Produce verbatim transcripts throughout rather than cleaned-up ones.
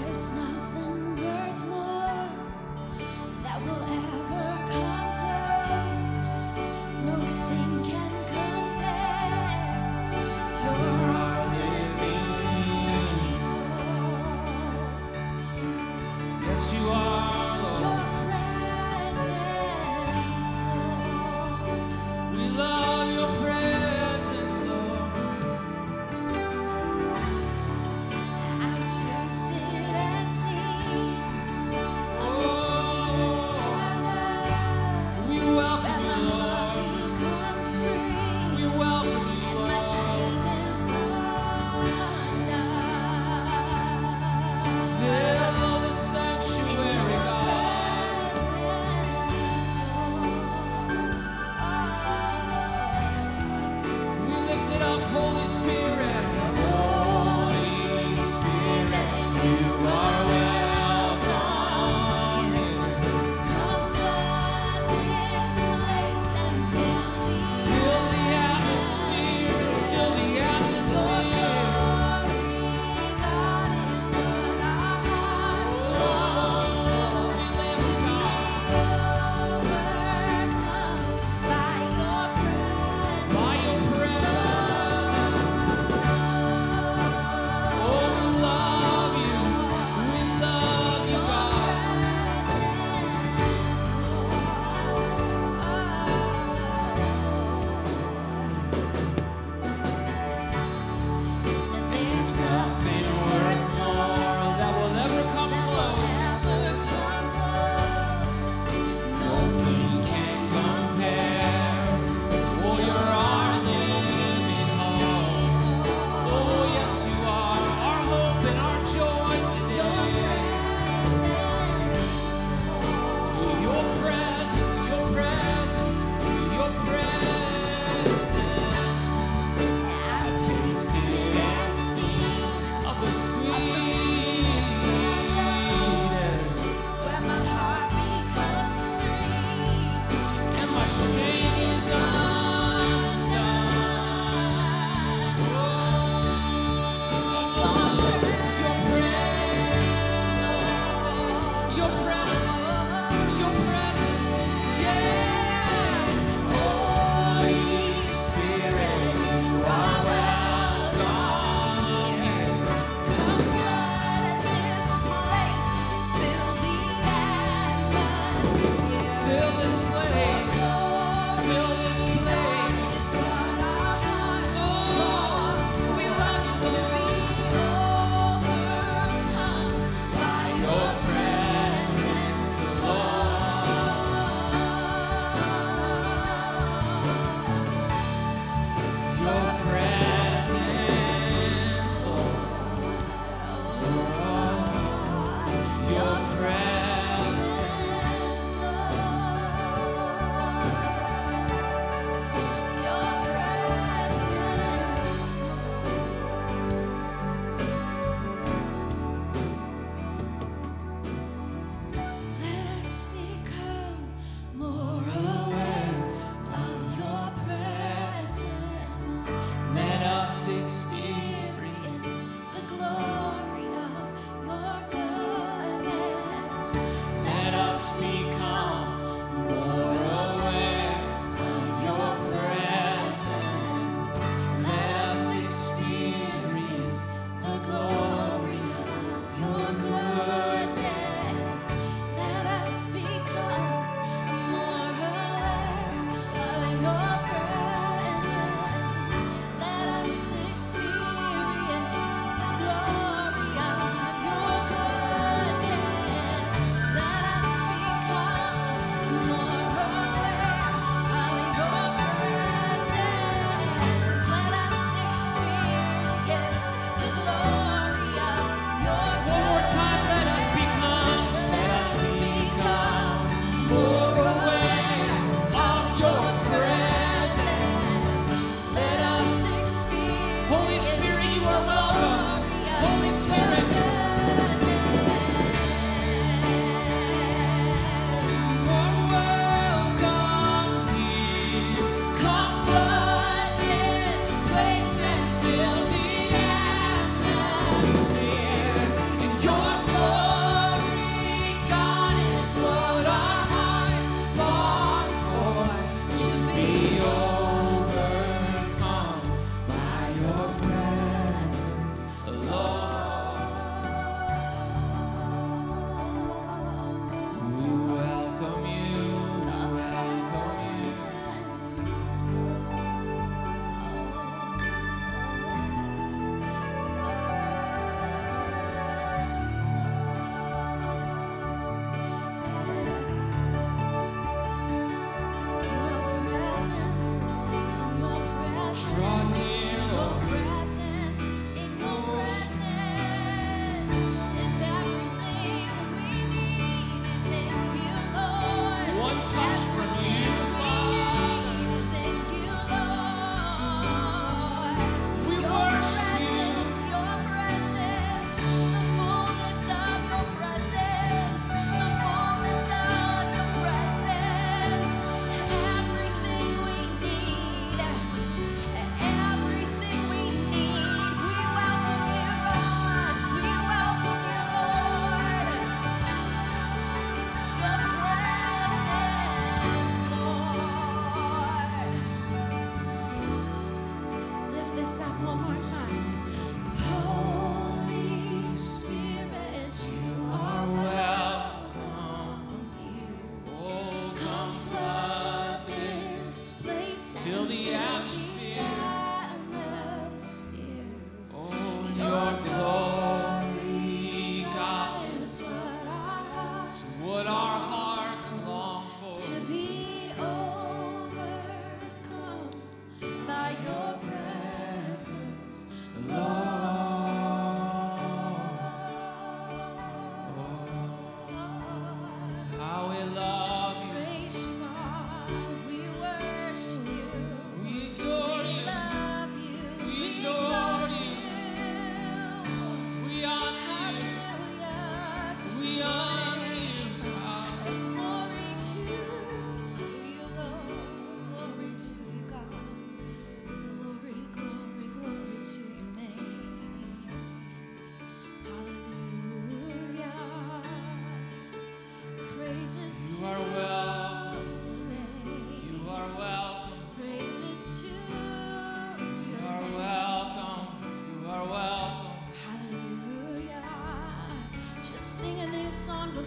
There's nothing worth more that will ever come close. Nothing can compare. You're our living hope. Yes, you are, Lord. Your presence, Lord. We love your presence, Lord. I've tasted and seen of the sweetest Oh, of we loves. welcome That you, my Lord. heart becomes free, We welcome you, and my Lord. shame is undone. Fill the sanctuary.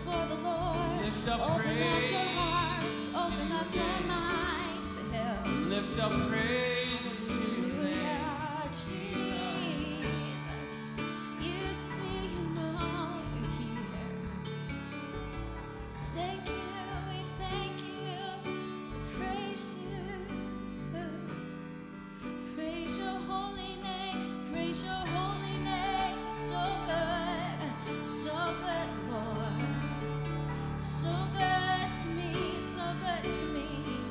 before the Lord. Lift up Open up your praise hearts, to open your up your name. mind to Him. Lift up praises to your name. Hallelujah, Jesus. You see, you know, you hear. Thank you, we thank you, praise you. Praise your holy name, praise your holy name. So good, so good, Lord. So good to me, so good to me.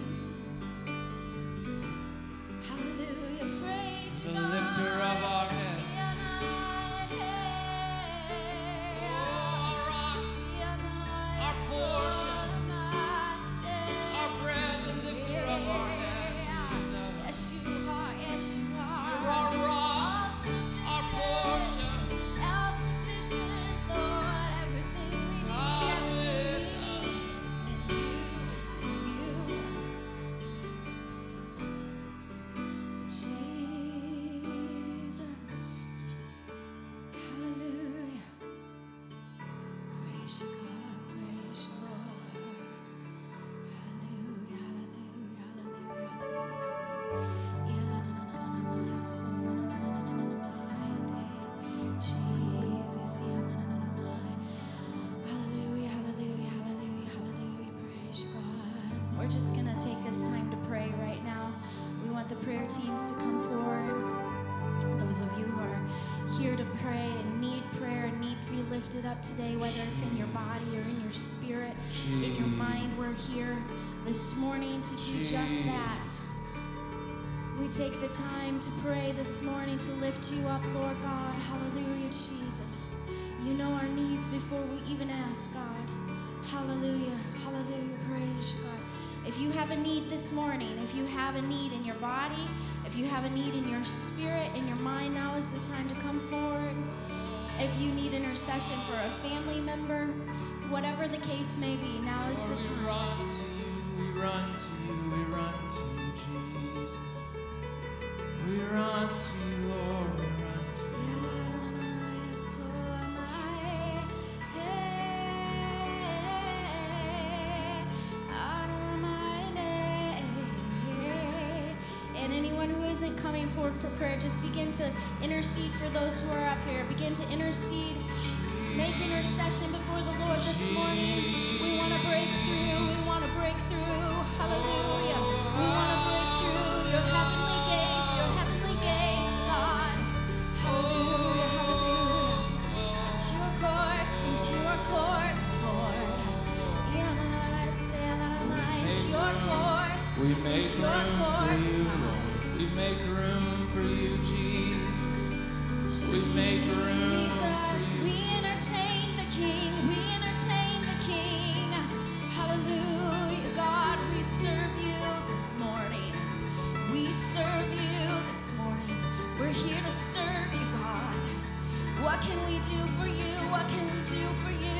Hallelujah, praise The God. lifter of our heads. Oh, our rock, our portion, our bread, the lifter of our heads. Yes, you are, yes, you are. You're our rock, All our portion. sufficient, all sufficient, Lord. Everything we need, God everything with we need is in you, is in you. Jesus, hallelujah. Praise you, God, praise you, Lord. Hallelujah, hallelujah, hallelujah, Jesus, hallelujah, hallelujah, hallelujah, hallelujah, praise you, God. We're just gonna take this time to pray right now. We want the prayer teams to come forward. Those of you who are here to pray and need prayer and need to be lifted up today, whether it's in your body or in your spirit, in your mind, we're here this morning to do just that. We take the time to pray this morning to lift you up, Lord God. Hallelujah, Jesus. You know our needs before we even ask, God. Hallelujah, hallelujah, praise you, God. If you have a need this morning, if you have a need in your body, if you have a need in your spirit, in your mind, now is the time to come forward. If you need intercession for a family member, whatever the case may be, now is the Lord, we time. run to you, we run to you, we run to you, Jesus. We run to you, Lord, we run to you. And anyone who isn't coming forward for prayer, just begin to intercede for those who are up here. Begin to intercede. Make intercession before the Lord this morning. We want to break through. We want to break through. Hallelujah. We want to break through your heavenly gates, your heavenly gates, God. Hallelujah. Hallelujah. Into your courts, into your courts, Lord. Into your courts. We make into your room for courts, you, God. Lord. We make room for you, Jesus. We make room Jesus, for we you. entertain the King. We entertain the King. Hallelujah, God, we serve you this morning. We serve you this morning. We're here to serve you, God. What can we do for you? What can we do for you?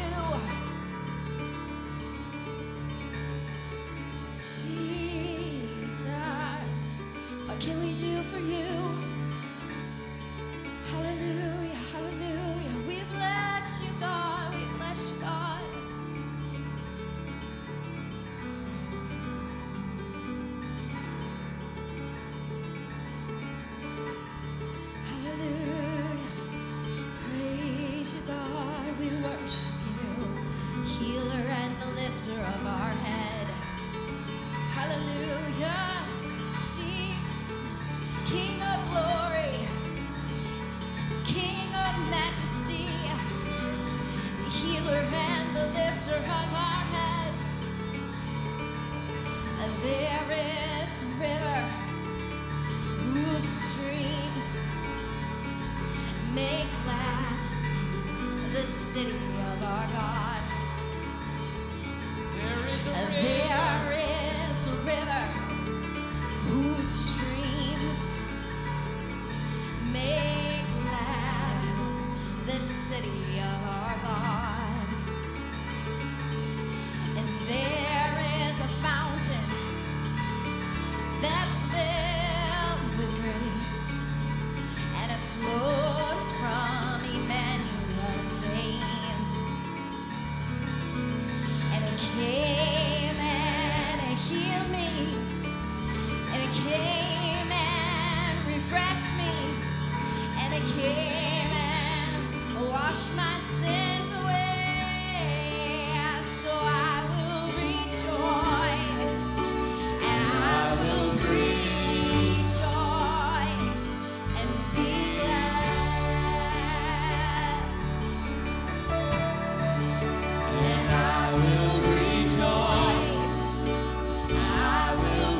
Jesus, what can we do for you? Hallelujah, hallelujah. We bless you, God. We bless you, God. Hallelujah. Praise you, God. We worship you, healer and the lifter of our head. Hallelujah. Jesus, King of glory, King of majesty, the healer and the lifter of our heads. There is a river whose streams make glad the city of our God. There is a river. There is a river whose streams make glad the city of our God. And there is a fountain that's filled with grace, and it flows from Emmanuel's veins. my sins away. So I will rejoice, and I will rejoice and be glad. And I will rejoice, I will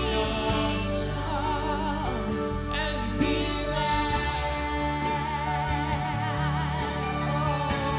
rejoice and be glad. Oh,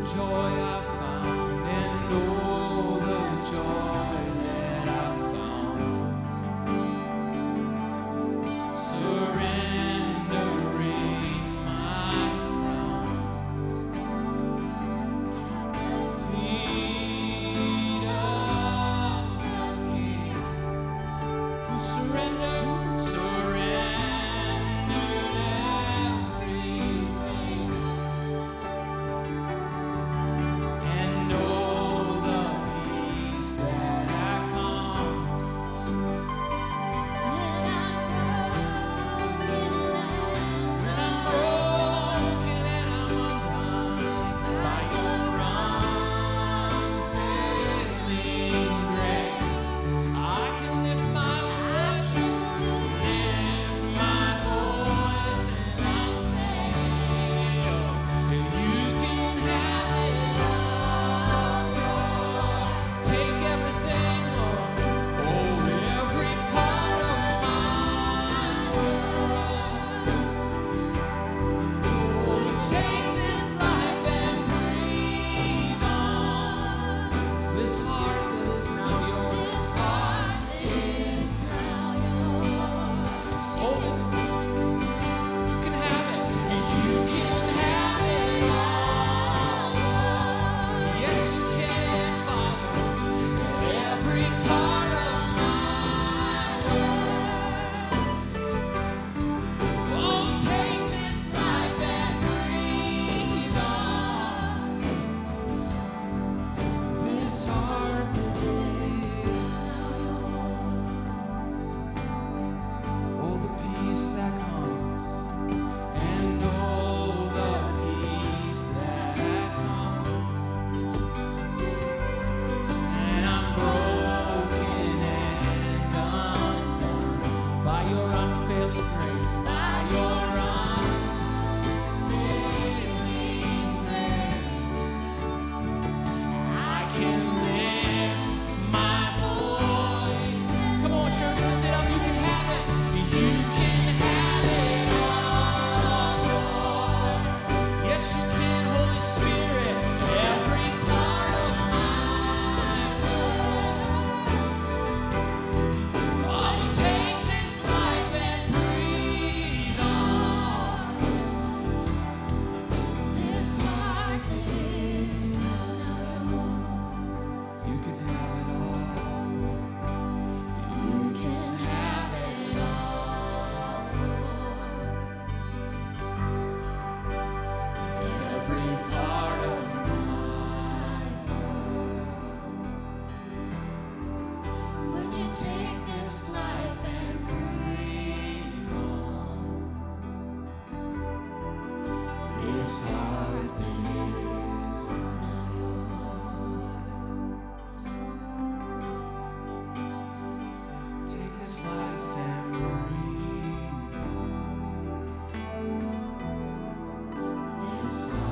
joy I found, and oh, the joy that I found. Surrendering my crowns at the feet of the King, who surrendered, surrendered everything. And oh, the peace that comes When I'm broken when I'm broken and I'm undone by your unfailing grace. I can lift my voice, lift my voice, and I'll say, oh, you can have it all, Lord. Take everything, Lord. Oh, every part of my world. Oh, take this life and breathe on this heart that is now yours. This heart is now yours. Oh, you can have it. You can have it all. Yes, you can, Father. Every part of my world. Oh, take this life and breathe on this heart that is now yours. Oh, the peace that comes, and oh, the peace that comes. And I'm broken and undone by your unfailing grace, by your unfailing grace. I can lift my voice. Come on, church, lift it up. You can have it. You can have it all, Lord. Yes, you can, Holy Spirit. Every part of my world. Oh, take this life and breathe on This heart that is now yours. You can have it all. You can have it all. Every part of my world. Would you take this life and breathe on this heart that is now yours? Take this life and breathe on. This heart